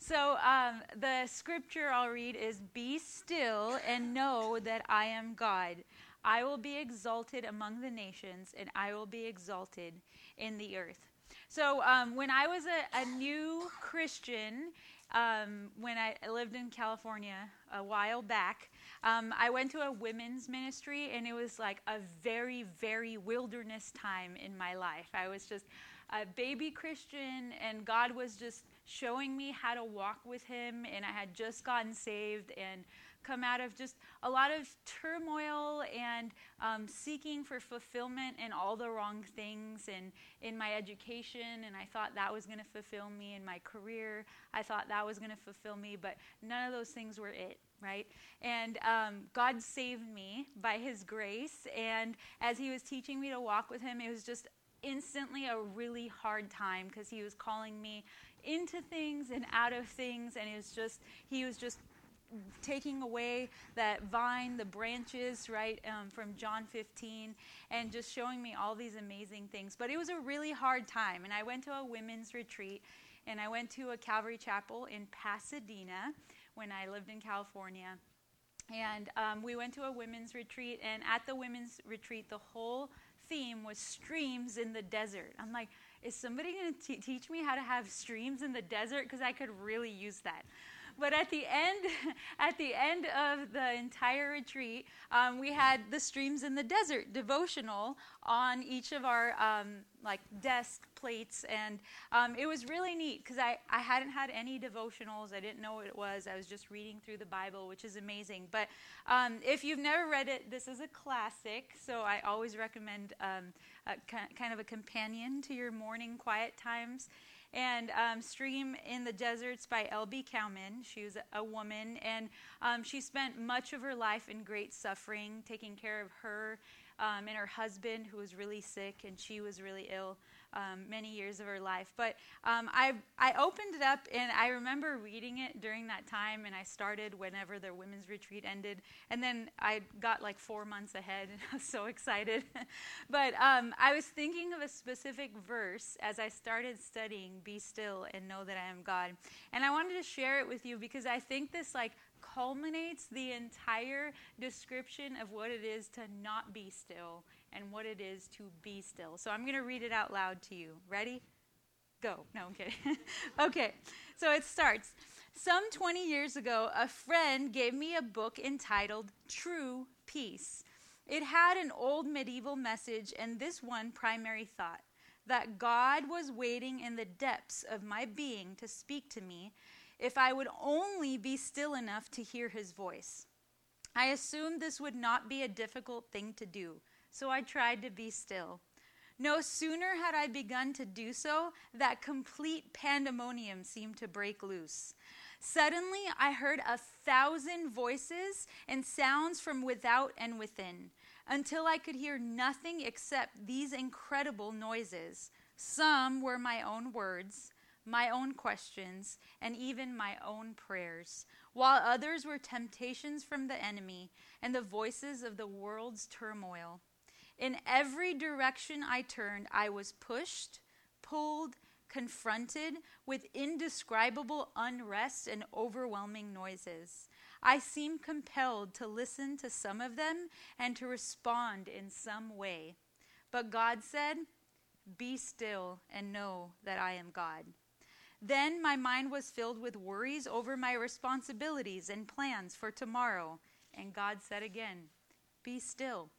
The scripture I'll read is, "Be still and know that I am God. I will be exalted among the nations, and I will be exalted in the earth." So when I was a new Christian, when I lived in California a while back, I went to a women's ministry, and it was like a very, very wilderness time in my life. I was just a baby Christian, and God was just showing me how to walk with Him, and I had just gotten saved and come out of just a lot of turmoil and seeking for fulfillment in all the wrong things, and in my education, and I thought that was going to fulfill me. In my career, I thought that was going to fulfill me, but none of those things were it, right? And God saved me by His grace, and as He was teaching me to walk with Him, it was just instantly a really hard time, because He was calling me into things and out of things, and He was just taking away that vine, the branches, right, from John 15, and just showing me all these amazing things. But it was a really hard time, and I went to a women's retreat, and I went to a Calvary Chapel in Pasadena when I lived in California. And we went to a women's retreat, and at the women's retreat, the whole theme was streams in the desert. I'm like, is somebody going to teach me how to have streams in the desert? Because I could really use that. But at the end of the entire retreat, we had the Streams in the Desert devotional on each of our desk plates, and it was really neat, because I hadn't had any devotionals. I didn't know what it was. I was just reading through the Bible, which is amazing. But if you've never read it, this is a classic, so I always recommend kind of a companion to your morning quiet times. And Stream in the Deserts by L.B. Cowman. She was a woman, and she spent much of her life in great suffering, taking care of her and her husband, who was really sick, and she was really ill many years of her life. But I opened it up, and I remember reading it during that time, and I started whenever the women's retreat ended, and then I got like 4 months ahead, and I was so excited. But I was thinking of a specific verse as I started studying, "Be still and know that I am God." And I wanted to share it with you, because I think this culminates the entire description of what it is to not be still and what it is to be still. So I'm going to read it out loud to you. Ready? Go. No, I'm kidding. Okay, so it starts. "Some 20 years ago, a friend gave me a book entitled True Peace. It had an old medieval message and this one primary thought, that God was waiting in the depths of my being to speak to me if I would only be still enough to hear His voice. I assumed this would not be a difficult thing to do, so I tried to be still. No sooner had I begun to do so, that complete pandemonium seemed to break loose. Suddenly, I heard 1,000 voices and sounds from without and within, until I could hear nothing except these incredible noises. Some were my own words, my own questions, and even my own prayers, while others were temptations from the enemy and the voices of the world's turmoil. In every direction I turned, I was pushed, pulled, confronted with indescribable unrest and overwhelming noises. I seemed compelled to listen to some of them and to respond in some way. But God said, 'Be still and know that I am God.' Then my mind was filled with worries over my responsibilities and plans for tomorrow. And God said again, 'Be still.'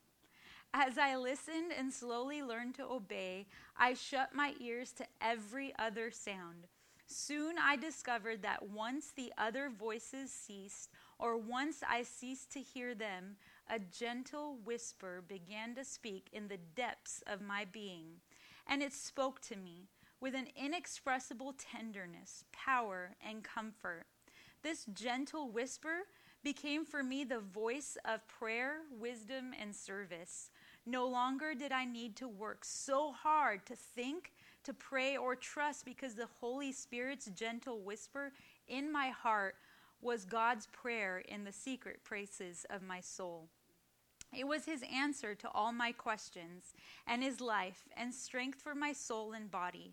As I listened and slowly learned to obey, I shut my ears to every other sound. Soon I discovered that once the other voices ceased, or once I ceased to hear them, a gentle whisper began to speak in the depths of my being. And it spoke to me with an inexpressible tenderness, power, and comfort. This gentle whisper became for me the voice of prayer, wisdom, and service. No longer did I need to work so hard to think, to pray, or trust, because the Holy Spirit's gentle whisper in my heart was God's prayer in the secret places of my soul. It was His answer to all my questions, and His life and strength for my soul and body.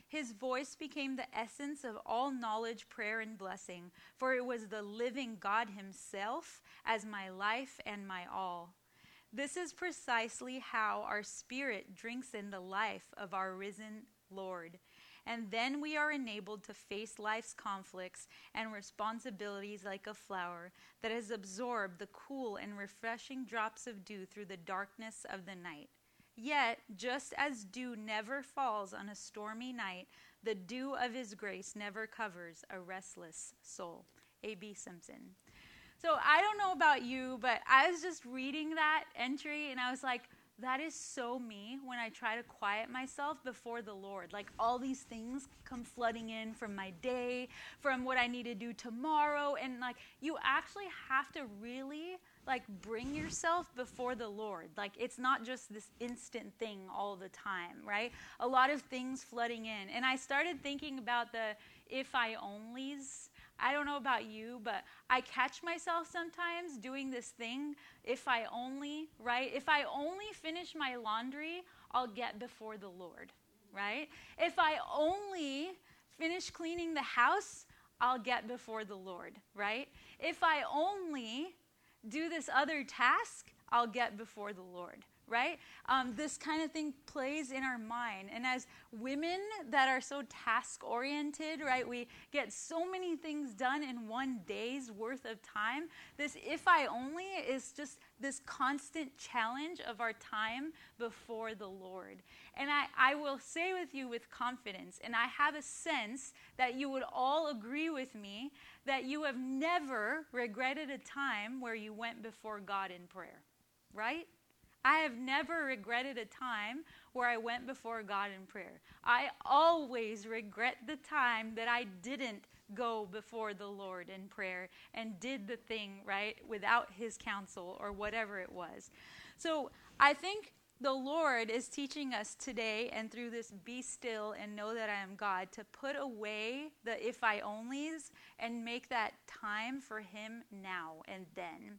His voice became the essence of all knowledge, prayer, and blessing, for it was the living God himself as my life and my all. This is precisely how our spirit drinks in the life of our risen Lord. And then we are enabled to face life's conflicts and responsibilities like a flower that has absorbed the cool and refreshing drops of dew through the darkness of the night. Yet, just as dew never falls on a stormy night, the dew of his grace never covers a restless soul. A.B. Simpson. So I don't know about you, but I was just reading that entry and I was like, that is so me when I try to quiet myself before the Lord. Like all these things come flooding in from my day, from what I need to do tomorrow. And like you actually have to really like bring yourself before the Lord. Like it's not just this instant thing all the time, right? A lot of things flooding in. And I started thinking about the if I onlys. I don't know about you, but I catch myself sometimes doing this thing, if I only, right? If I only finish my laundry, I'll get before the Lord, right? If I only finish cleaning the house, I'll get before the Lord, right? If I only do this other task, I'll get before the Lord, right? This kind of thing plays in our mind. And as women that are so task-oriented, right, we get so many things done in one day's worth of time. This if I only is just this constant challenge of our time before the Lord. And I will say with you with confidence, and I have a sense that you would all agree with me, that you have never regretted a time where you went before God in prayer, right? I have never regretted a time where I went before God in prayer. I always regret the time that I didn't go before the Lord in prayer and did the thing, right, without his counsel or whatever it was. So I think the Lord is teaching us today and through this be still and know that I am God to put away the if I onlys and make that time for him now and then.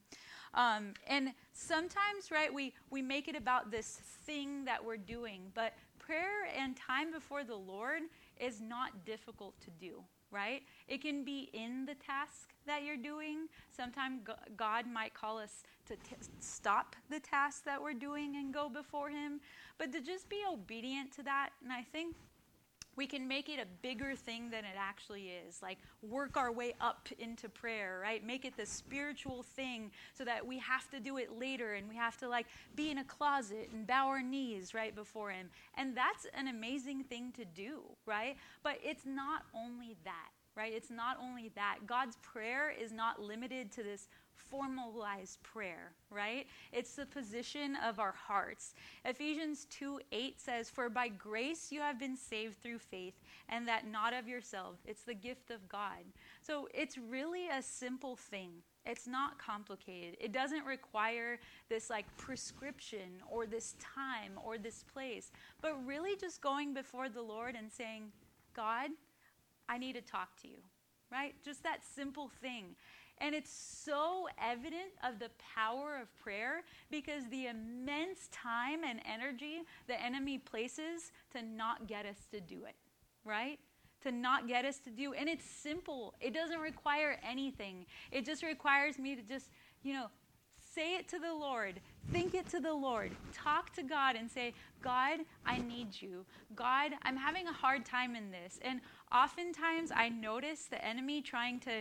And sometimes, right, we make it about this thing that we're doing, but prayer and time before the Lord is not difficult to do, right? It can be in the task that you're doing. Sometimes God might call us to stop the task that we're doing and go before him, but to just be obedient to that. And I think we can make it a bigger thing than it actually is. Like work our way up into prayer, right? Make it the spiritual thing so that we have to do it later and we have to like be in a closet and bow our knees right before him. And that's an amazing thing to do, right? But it's not only that, right? It's not only that. God's prayer is not limited to this formalized prayer, right? It's the position of our hearts. Ephesians 2:8 says, "For by grace you have been saved through faith, and that not of yourself. It's the gift of God." So it's really a simple thing. It's not complicated. It doesn't require this like prescription or this time or this place, but really just going before the Lord and saying, God, I need to talk to you, right? Just that simple thing. And it's so evident of the power of prayer because the immense time and energy the enemy places to not get us to do it, right? To not get us to do. And it's simple. It doesn't require anything. It just requires me to just, say it to the Lord. Think it to the Lord. Talk to God and say, God, I need you. God, I'm having a hard time in this. And oftentimes I notice the enemy trying to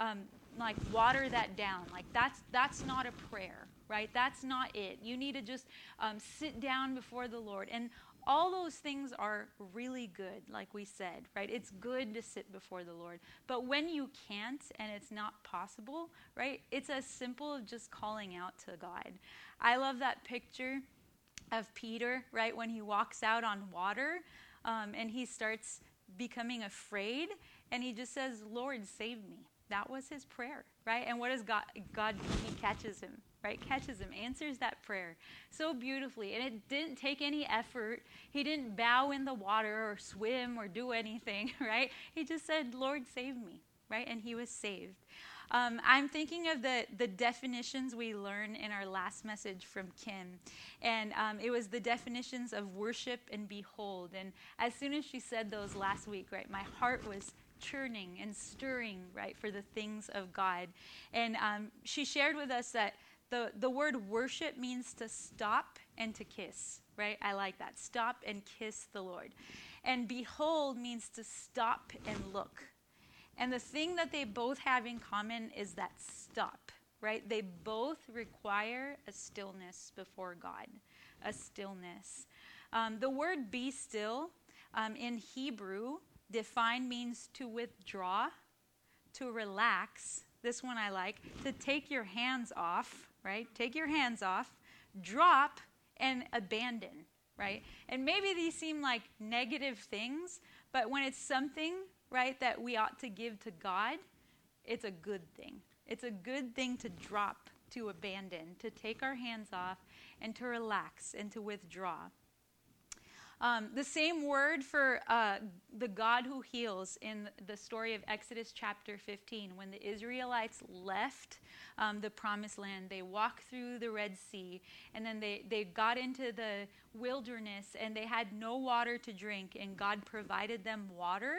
water that down. Like that's not a prayer, right? That's not it. You need to just sit down before the Lord. And all those things are really good, like we said, right? It's good to sit before the Lord. But when you can't and it's not possible, right? It's as simple as just calling out to God. I love that picture of Peter, right? When he walks out on water and he starts becoming afraid and he just says, Lord, save me. That was his prayer, right? And what does God do? He catches him, right? Catches him, answers that prayer so beautifully. And it didn't take any effort. He didn't bow in the water or swim or do anything, right? He just said, Lord, save me, right? And he was saved. I'm thinking of the definitions we learned in our last message from Kim. And it was the definitions of worship and behold. And as soon as she said those last week, right, my heart was churning and stirring, right, for the things of God. And she shared with us that the word worship means to stop and to kiss, right? I like that. Stop and kiss the Lord. And behold means to stop and look. And the thing that they both have in common is that stop, right? They both require a stillness before God, a stillness. The word be still in Hebrew defined means to withdraw, to relax. This one I like. To take your hands off, right? Take your hands off, drop, and abandon, right? And maybe these seem like negative things, but when it's something, right, that we ought to give to God, it's a good thing. It's a good thing to drop, to abandon, to take our hands off, and to relax and to withdraw. The same word for the God who heals in the story of Exodus chapter 15. When the Israelites left the promised land, they walked through the Red Sea, and then they got into the wilderness, and they had no water to drink, and God provided them water.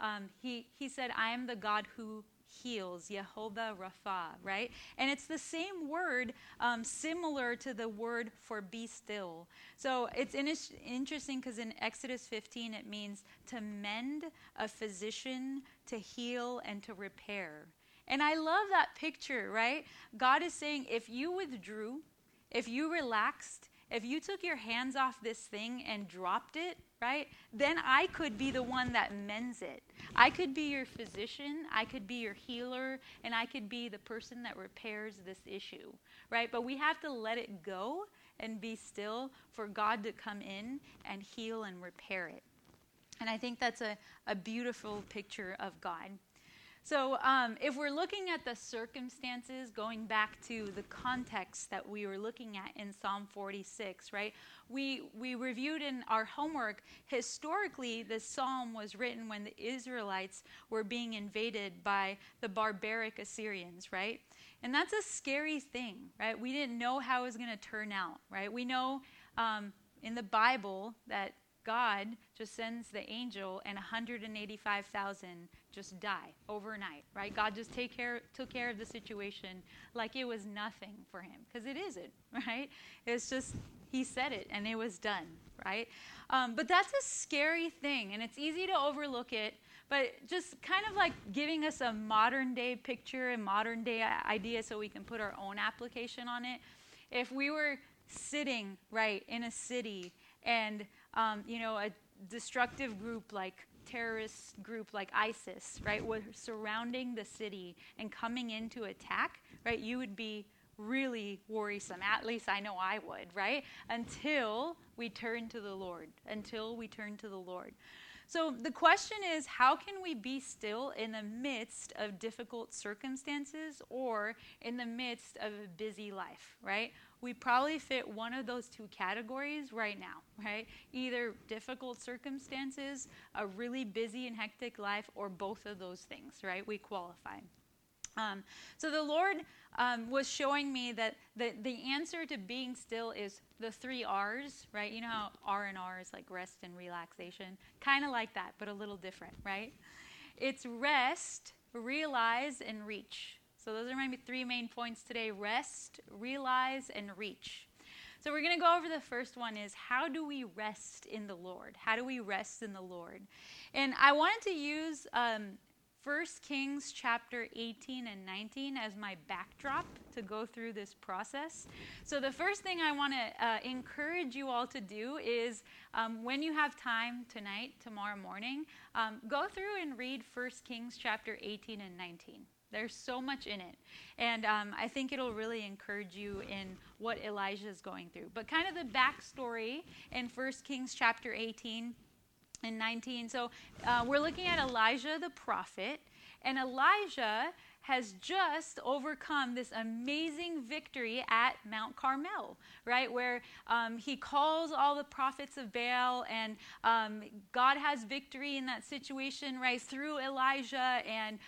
He said, I am the God who heals, Yehovah Rapha, right? And it's the same word similar to the word for be still. So it's interesting because in Exodus 15 it means to mend, a physician, to heal, and to repair. And I love that picture, right? God is saying if you withdrew, if you relaxed, if you took your hands off this thing and dropped it, right, then I could be the one that mends it. I could be your physician, I could be your healer, and I could be the person that repairs this issue, right? But we have to let it go and be still for God to come in and heal and repair it. And I think that's a beautiful picture of God. So if we're looking at the circumstances, going back to the context that we were looking at in Psalm 46, right? We reviewed in our homework, historically, this psalm was written when the Israelites were being invaded by the barbaric Assyrians, right? And that's a scary thing, right? We didn't know how it was going to turn out, right? We know in the Bible that God just sends the angel and 185,000 just die overnight, right? God just took care of the situation like it was nothing for him, because it isn't, right? It's just, he said it and it was done, right? But that's a scary thing, and it's easy to overlook it, but just kind of like giving us a modern day picture and modern day idea so we can put our own application on it. If we were sitting, right, in a city and a destructive group like terrorist group like ISIS, right, was surrounding the city and coming in to attack, right, you would be really worrisome. At least I know I would, right? Until we turn to the Lord. So the question is, how can we be still in the midst of difficult circumstances or in the midst of a busy life, right? We probably fit one of those two categories right now, right? Either difficult circumstances, a really busy and hectic life, or both of those things, right? We qualify. So the Lord was showing me that the answer to being still is the 3 R's, right? You know how R&R is like rest and relaxation? Kind of like that, but a little different, right? It's rest, realize, and reach. So those are my 3 main points today: rest, realize, and reach. So we're going to go over the first one is, how do we rest in the Lord? How do we rest in the Lord? And I wanted to use 1 Kings chapter 18 and 19 as my backdrop to go through this process. So the first thing I want to encourage you all to do is when you have time tonight, tomorrow morning, go through and read 1 Kings chapter 18 and 19. There's so much in it. And I think it'll really encourage you in what Elijah is going through. But kind of the backstory in 1 Kings chapter 18 and 19. So we're looking at Elijah the prophet. And Elijah has just overcome this amazing victory at Mount Carmel, right? Where he calls all the prophets of Baal, and God has victory in that situation, right? Through Elijah, and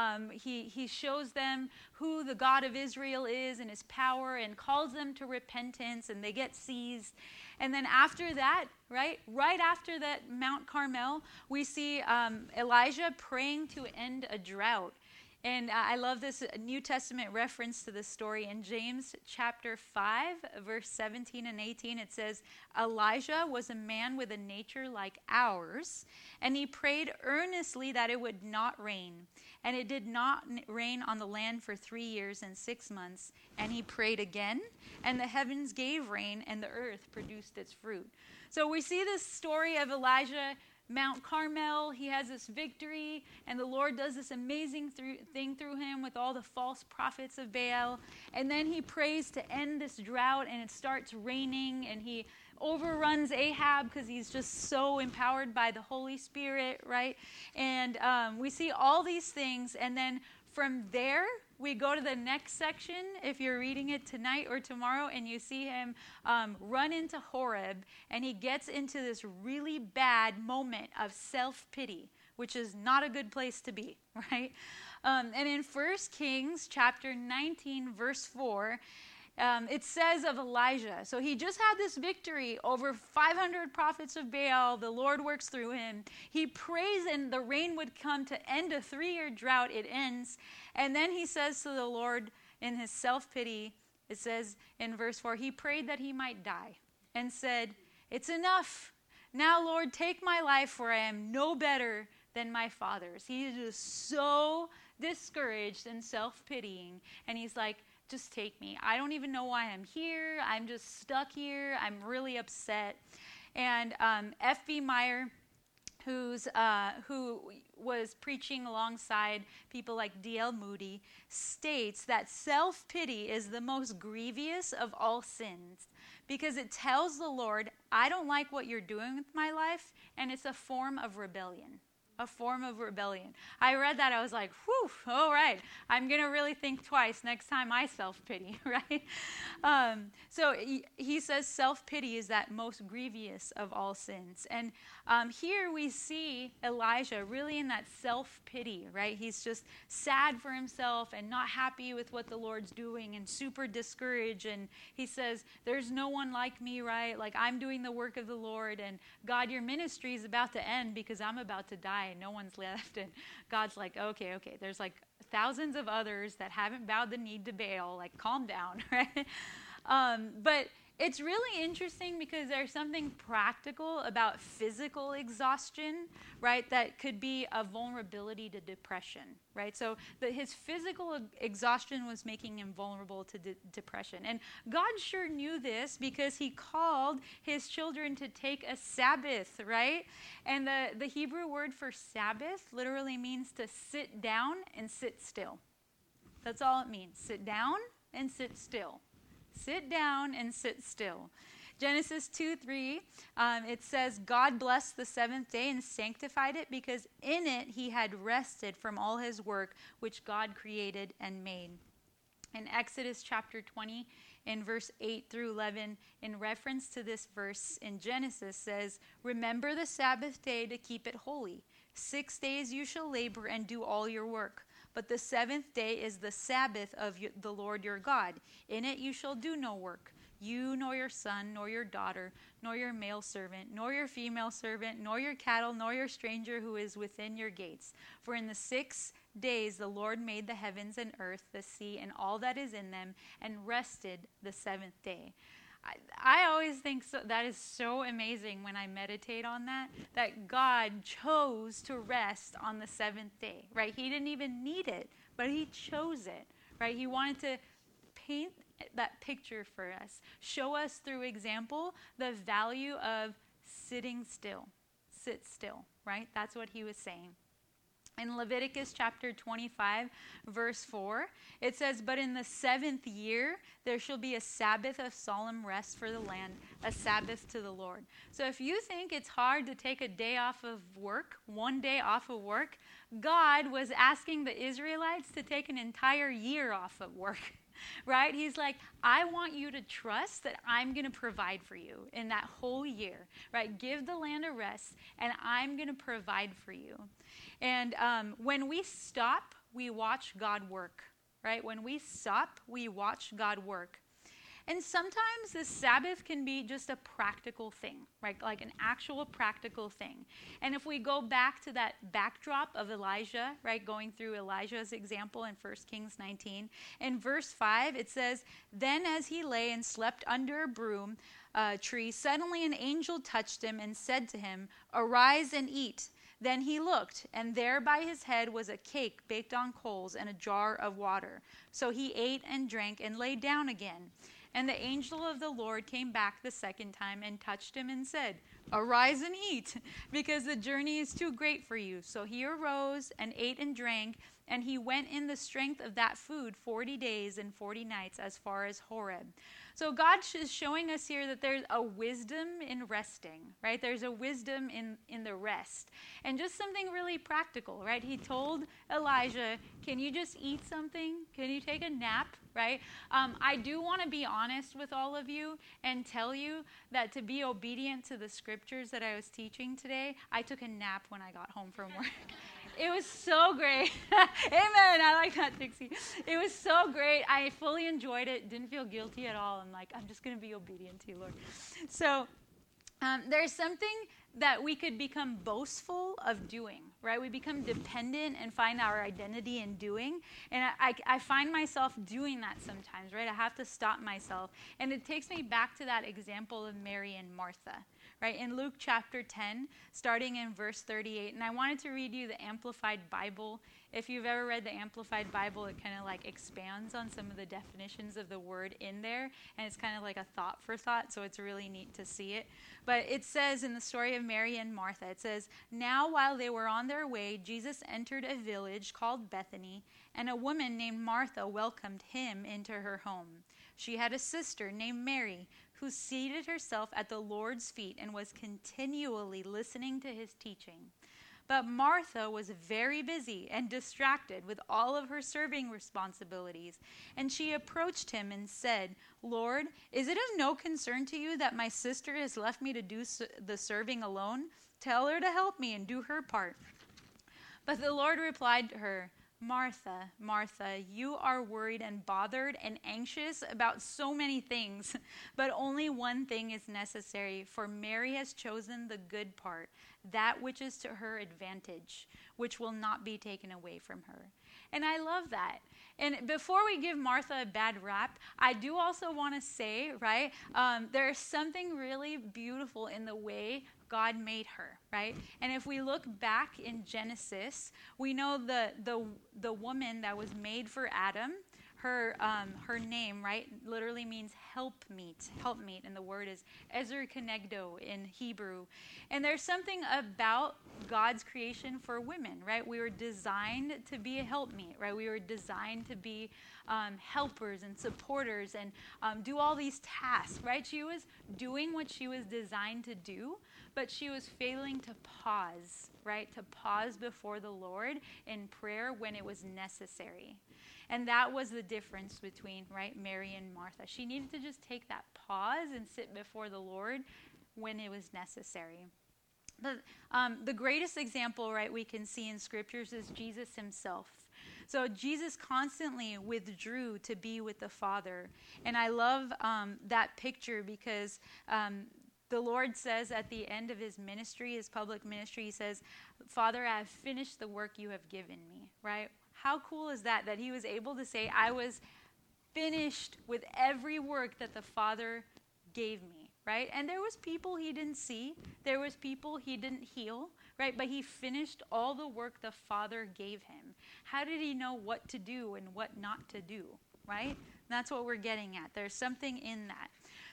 he shows them who the God of Israel is and his power, and calls them to repentance, and they get seized. And then after that, right after that Mount Carmel, we see Elijah praying to end a drought. And I love this New Testament reference to this story. In James chapter 5, verse 17 and 18, it says, Elijah was a man with a nature like ours, and he prayed earnestly that it would not rain. And it did not rain on the land for 3 years and 6 months. And he prayed again, and the heavens gave rain, and the earth produced its fruit. So we see this story of Elijah, Mount Carmel. He has this victory, and the Lord does this amazing thing through him with all the false prophets of Baal. And then he prays to end this drought, and it starts raining, and he overruns Ahab because he's just so empowered by the Holy Spirit, right? And we see all these things, and then from there, we go to the next section, if you're reading it tonight or tomorrow, and you see him run into Horeb, and he gets into this really bad moment of self-pity, which is not a good place to be, right? And in 1 Kings chapter 19, verse 4, it says of Elijah, so he just had this victory over 500 prophets of Baal. The Lord works through him. He prays, and the rain would come to end a 3-year drought. It ends. And then he says to the Lord in his self-pity, it says in verse 4, he prayed that he might die and said, it's enough. Now, Lord, take my life, for I am no better than my fathers. He is just so discouraged and self-pitying. And he's like, just take me. I don't even know why I'm here. I'm just stuck here. I'm really upset. And F.B. Meyer, who was preaching alongside people like D.L. Moody, states that self-pity is the most grievous of all sins because it tells the Lord, I don't like what you're doing with my life, and it's a form of rebellion. A form of rebellion. I read that, I was like, whew, all right. I'm going to really think twice next time I self-pity, right? So he says self-pity is that most grievous of all sins. And here we see Elijah really in that self-pity, right? He's just sad for himself and not happy with what the Lord's doing and super discouraged. And he says, there's no one like me, right? Like, I'm doing the work of the Lord, and God, your ministry is about to end because I'm about to die. No one's left. And God's like, okay, there's like thousands of others that haven't bowed the knee to Baal. Like, calm down, right? But it's really interesting because there's something practical about physical exhaustion, right, that could be a vulnerability to depression, right? So his physical exhaustion was making him vulnerable to depression. And God sure knew this because he called his children to take a Sabbath, right? And the Hebrew word for Sabbath literally means to sit down and sit still. That's all it means. Sit down and sit still. Sit down and sit still. Genesis 2:3, it says, God blessed the seventh day and sanctified it because in it he had rested from all his work which God created and made. In Exodus chapter 20, in verse 8 through 11, in reference to this verse in Genesis, says, remember the Sabbath day to keep it holy. 6 days you shall labor and do all your work. But the seventh day is the Sabbath of the Lord your God. In it you shall do no work, you nor your son, nor your daughter, nor your male servant, nor your female servant, nor your cattle, nor your stranger who is within your gates. For in the 6 days the Lord made the heavens and earth, the sea, and all that is in them, and rested the seventh day. I always think that is so amazing when I meditate on that God chose to rest on the seventh day, right? He didn't even need it, but he chose it, right? He wanted to paint that picture for us, show us through example the value of sitting still. Sit still, right? That's what he was saying. In Leviticus chapter 25, verse 4, it says, "But in the 7th year, there shall be a Sabbath of solemn rest for the land, a Sabbath to the Lord." So if you think it's hard to take a day off of work, one day off of work, God was asking the Israelites to take an entire year off of work. Right? He's like, I want you to trust that I'm going to provide for you in that whole year. Right? Give the land a rest, and I'm going to provide for you. And when we stop, we watch God work. Right? When we stop, we watch God work. And sometimes the Sabbath can be just a practical thing, right? Like an actual practical thing. And if we go back to that backdrop of Elijah, right, going through Elijah's example in 1 Kings 19, in verse 5, it says, "Then as he lay and slept under a broom tree, suddenly an angel touched him and said to him, 'Arise and eat.' Then he looked, and there by his head was a cake baked on coals and a jar of water. So he ate and drank and lay down again. And the angel of the Lord came back the second time and touched him and said, 'Arise and eat, because the journey is too great for you.' So he arose and ate and drank, and he went in the strength of that food 40 days and 40 nights as far as Horeb." So God is showing us here that there's a wisdom in resting, right? There's a wisdom in the rest. And just something really practical, right? He told Elijah, can you just eat something? Can you take a nap, right? I do want to be honest with all of you and tell you that to be obedient to the scriptures that I was teaching today, I took a nap when I got home from work. It was so great. Amen. I like that, Dixie. It was so great. I fully enjoyed it. Didn't feel guilty at all. I'm like, I'm just going to be obedient to you, Lord. So there's something that we could become boastful of doing, right? We become dependent and find our identity in doing. And I find myself doing that sometimes, right? I have to stop myself. And it takes me back to that example of Mary and Martha. Right, in Luke chapter 10, starting in verse 38. And I wanted to read you the Amplified Bible. If you've ever read the Amplified Bible, it kind of like expands on some of the definitions of the word in there. And it's kind of like a thought for thought, so it's really neat to see it. But it says in the story of Mary and Martha, it says, "Now while they were on their way, Jesus entered a village called Bethany, and a woman named Martha welcomed him into her home. She had a sister named Mary, who seated herself at the Lord's feet and was continually listening to his teaching. But Martha was very busy and distracted with all of her serving responsibilities. And she approached him and said, 'Lord, is it of no concern to you that my sister has left me to do the serving alone? Tell her to help me and do her part.' But the Lord replied to her, 'Martha, Martha, you are worried and bothered and anxious about so many things, but only one thing is necessary, for Mary has chosen the good part, that which is to her advantage, which will not be taken away from her.'" And I love that. And before we give Martha a bad rap, I do also want to say, right, there's something really beautiful in the way God made her, right? And if we look back in Genesis, we know the woman that was made for Adam, her name, right, literally means helpmeet, and the word is Ezer Kenegdo in Hebrew. And there's something about God's creation for women, right? We were designed to be a helpmeet, right? We were designed to be helpers and supporters and do all these tasks, right? She was doing what she was designed to do, but she was failing to pause, right? To pause before the Lord in prayer when it was necessary. And that was the difference between, right, Mary and Martha. She needed to just take that pause and sit before the Lord when it was necessary. But the greatest example, right, we can see in scriptures is Jesus himself. So Jesus constantly withdrew to be with the Father. And I love that picture because the Lord says at the end of his ministry, his public ministry, he says, "Father, I have finished the work you have given me," right? How cool is that he was able to say, I was finished with every work that the Father gave me, right? And there was people he didn't see. There was people he didn't heal, right? But he finished all the work the Father gave him. How did he know what to do and what not to do, right? That's what we're getting at. There's something in that.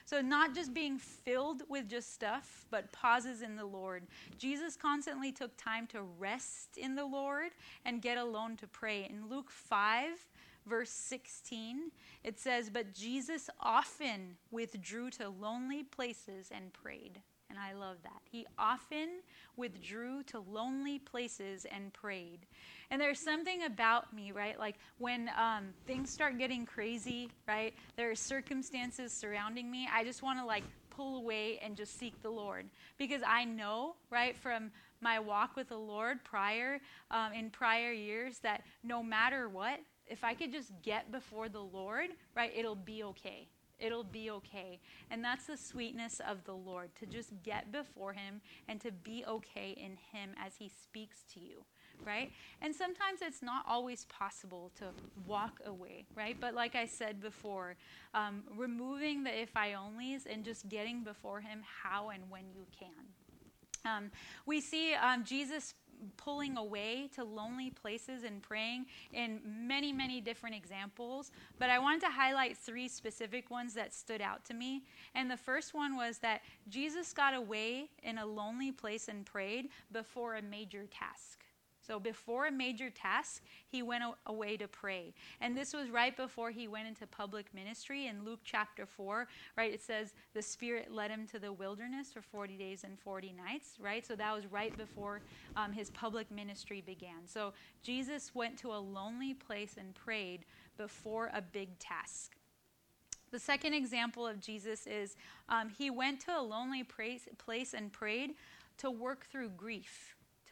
So not just being filled with just stuff, but pauses in the Lord. Jesus constantly took time to rest in the Lord and get alone to pray. In Luke 5, verse 16, it says, "But Jesus often withdrew to lonely places and prayed." And I love that. He often withdrew to lonely places and prayed. And there's something about me, right? Like when things start getting crazy, right? There are circumstances surrounding me. I just want to like pull away and just seek the Lord. Because I know, right, from my walk with the Lord in prior years, that no matter what, if I could just get before the Lord, right, it'll be okay. It'll be okay. And that's the sweetness of the Lord, to just get before him and to be okay in him as he speaks to you, right? And sometimes it's not always possible to walk away, right? But like I said before, removing the if I onlys and just getting before him how and when you can. We see Jesus pulling away to lonely places and praying in many, many different examples. But I wanted to highlight 3 specific ones that stood out to me. And the first one was that Jesus got away in a lonely place and prayed before a major task. So before a major task, he went away to pray. And this was right before he went into public ministry. In Luke chapter 4, right, it says the Spirit led him to the wilderness for 40 days and 40 nights, right? So that was right before his public ministry began. So Jesus went to a lonely place and prayed before a big task. The second example of Jesus is he went to a lonely place and prayed to work through grief.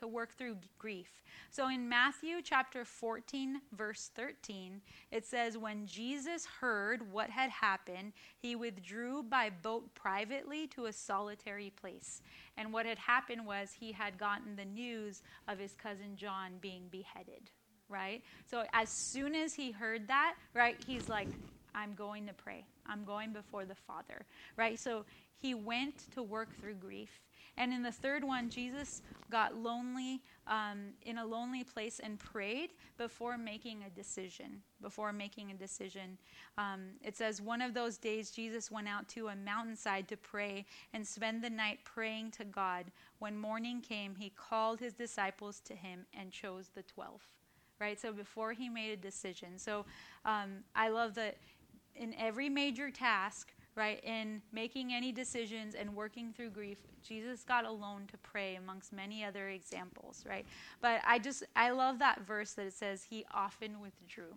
So in Matthew chapter 14, verse 13, it says, "When Jesus heard what had happened, he withdrew by boat privately to a solitary place." And what had happened was he had gotten the news of his cousin John being beheaded, right? So as soon as he heard that, right, he's like, I'm going to pray. I'm going before the Father, right? So he went to work through grief. And in the third one, Jesus got lonely in a lonely place and prayed before making a decision. It says, "One of those days Jesus went out to a mountainside to pray and spend the night praying to God. When morning came, he called his disciples to him and chose the 12." Right? So before he made a decision. So I love that in every major task, right, in making any decisions and working through grief, Jesus got alone to pray amongst many other examples, right? But I love that verse that it says he often withdrew.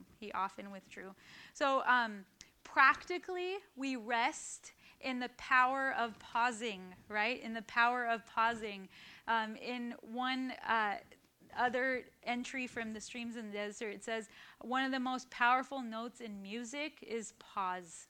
So practically, we rest in the power of pausing, right? In the power of pausing. In one other entry from the Streams in the Desert, it says one of the most powerful notes in music is pause.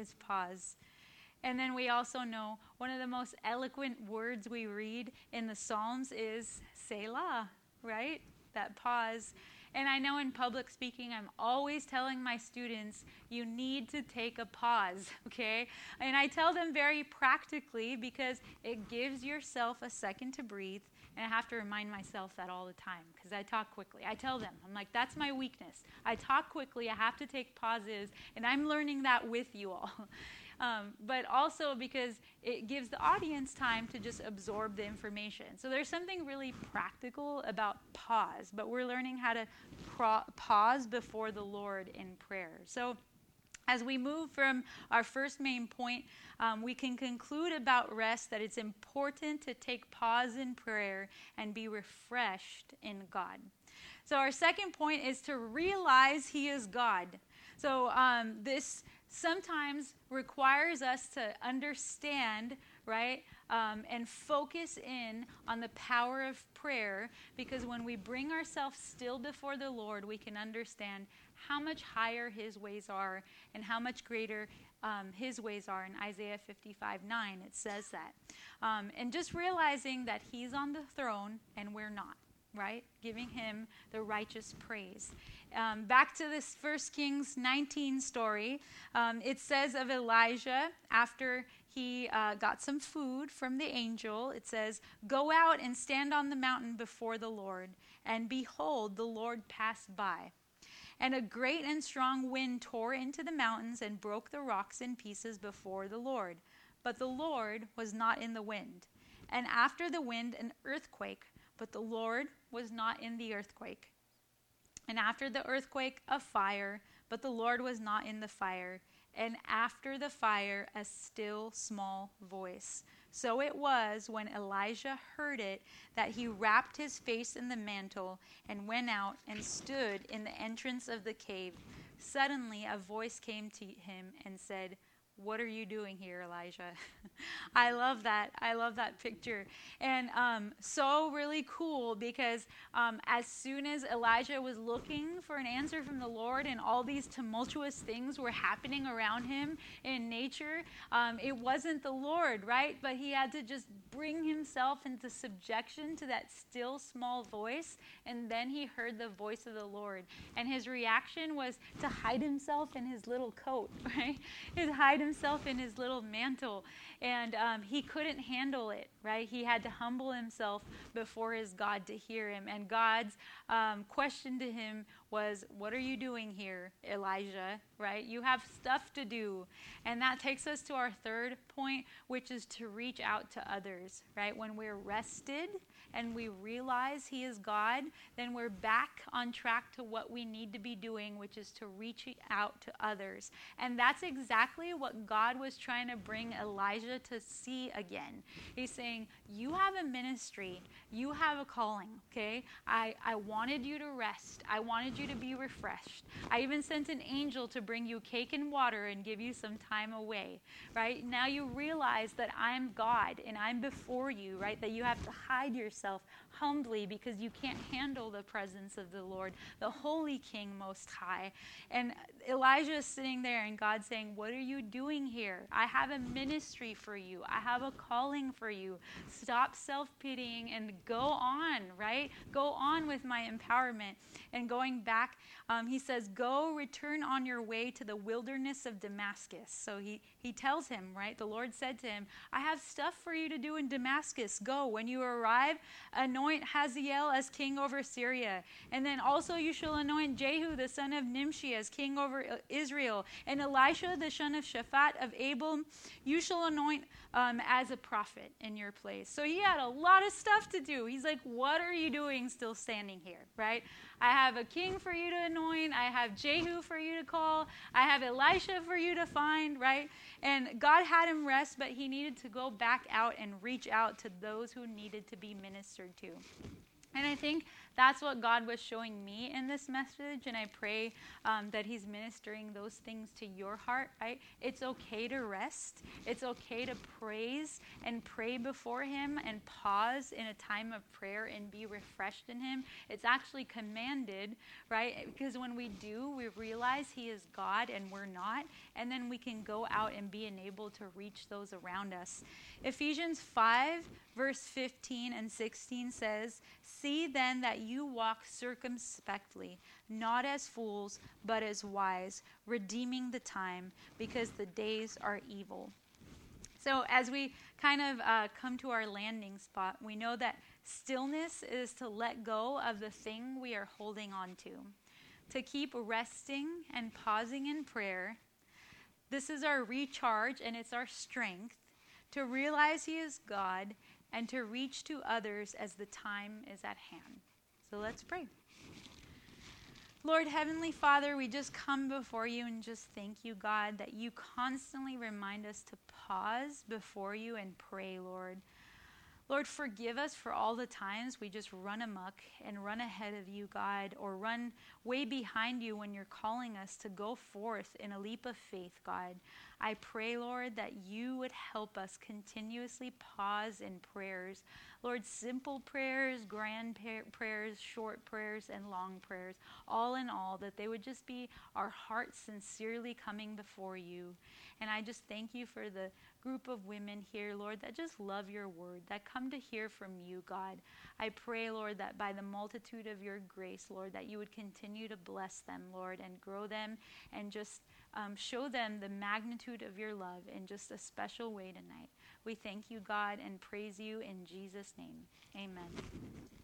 And then we also know one of the most eloquent words we read in the Psalms is Selah, right? That pause. And I know in public speaking, I'm always telling my students, you need to take a pause, okay? And I tell them very practically because it gives yourself a second to breathe. And I have to remind myself that all the time because I talk quickly. I tell them, I'm like, that's my weakness. I talk quickly. I have to take pauses. And I'm learning that with you all. But also because it gives the audience time to just absorb the information. So there's something really practical about pause. But we're learning how to pause before the Lord in prayer. So as we move from our first main point, we can conclude about rest that it's important to take pause in prayer and be refreshed in God. So our second point is to realize he is God. So this sometimes requires us to understand, right, and focus in on the power of prayer, because when we bring ourselves still before the Lord, we can understand how much higher his ways are and how much greater his ways are. In Isaiah 55:9, it says that. And just realizing that he's on the throne and we're not, right? Giving him the righteous praise. Back to this 1 Kings 19 story, it says of Elijah, after he got some food from the angel, it says, "Go out and stand on the mountain before the Lord, and behold, the Lord passed by. And a great and strong wind tore into the mountains and broke the rocks in pieces before the Lord. but the Lord was not in the wind. And after the wind, an earthquake, but the Lord was not in the earthquake. And after the earthquake, a fire, but the Lord was not in the fire. And after the fire, a still small voice. So it was when Elijah heard it that he wrapped his face in the mantle and went out and stood in the entrance of the cave. Suddenly a voice came to him and said, "What are you doing here, Elijah?" I love that. I love that picture. And so really cool because as soon as Elijah was looking for an answer from the Lord and all these tumultuous things were happening around him in nature, it wasn't the Lord, right? But he had to just bring himself into subjection to that still small voice. And then he heard the voice of the Lord. And his reaction was to hide himself in his little coat, right? Hide himself in his little mantle, and he couldn't handle it, right? He had to humble himself before his God to hear him, and God's question to him was, "What are you doing here, Elijah?" Right? You have stuff to do. And that takes us to our third point, which is to reach out to others, right? When we're rested and we realize he is God, then we're back on track to what we need to be doing, which is to reach out to others. And that's exactly what God was trying to bring Elijah to see again. He's saying, you have a ministry. You have a calling, okay? I wanted you to rest. I wanted you to be refreshed. I even sent an angel to bring you cake and water and give you some time away, right? Now you realize that I'm God and I'm before you, right? That you have to hide yourself humbly because you can't handle the presence of the Lord, the Holy King Most High. And Elijah is sitting there and God saying, "What are you doing here? I have a ministry for you. I have a calling for you. Stop self-pitying and go on, right? Go on with my empowerment." And going back, he says, "Go, return on your way to the wilderness of Damascus." So he tells him, right? The Lord said to him, "I have stuff for you to do in Damascus. Go. When you arrive, anoint Hazael as king over Syria. And then also you shall anoint Jehu, the son of Nimshi, as king over Israel. And Elisha, the son of Shaphat of Abel, you shall anoint as a prophet in your place." So he had a lot of stuff to do. He's like, "What are you doing still standing here, right? I have a king for you to anoint. I have Jehu for you to call. I have Elisha for you to find," right? And God had him rest, but he needed to go back out and reach out to those who needed to be ministered to. And I think that's what God was showing me in this message, and I pray that he's ministering those things to your heart, right? It's okay to rest. It's okay to praise and pray before him and pause in a time of prayer and be refreshed in him. It's actually commanded, right? Because when we do, we realize he is God and we're not, and then we can go out and be enabled to reach those around us. Ephesians 5, verse 15 and 16 says, "See then that you walk circumspectly, not as fools, but as wise, redeeming the time, because the days are evil." So as we kind of come to our landing spot, we know that stillness is to let go of the thing we are holding on to keep resting and pausing in prayer. This is our recharge and it's our strength to realize he is God and to reach to others as the time is at hand. So let's pray. Lord, Heavenly Father, we just come before you and just thank you, God, that you constantly remind us to pause before you and pray, Lord. Lord, forgive us for all the times we just run amok and run ahead of you, God, or run way behind you when you're calling us to go forth in a leap of faith, God. I pray, Lord, that you would help us continuously pause in prayers. Lord, simple prayers, grand prayers, short prayers, and long prayers, all in all, that they would just be our hearts sincerely coming before you. And I just thank you for the group of women here, Lord, that just love your word, that come to hear from you, God. I pray, Lord, that by the multitude of your grace, Lord, that you would continue to bless them, Lord, and grow them and just show them the magnitude of your love in just a special way tonight. We thank you, God, and praise you in Jesus' name. Amen.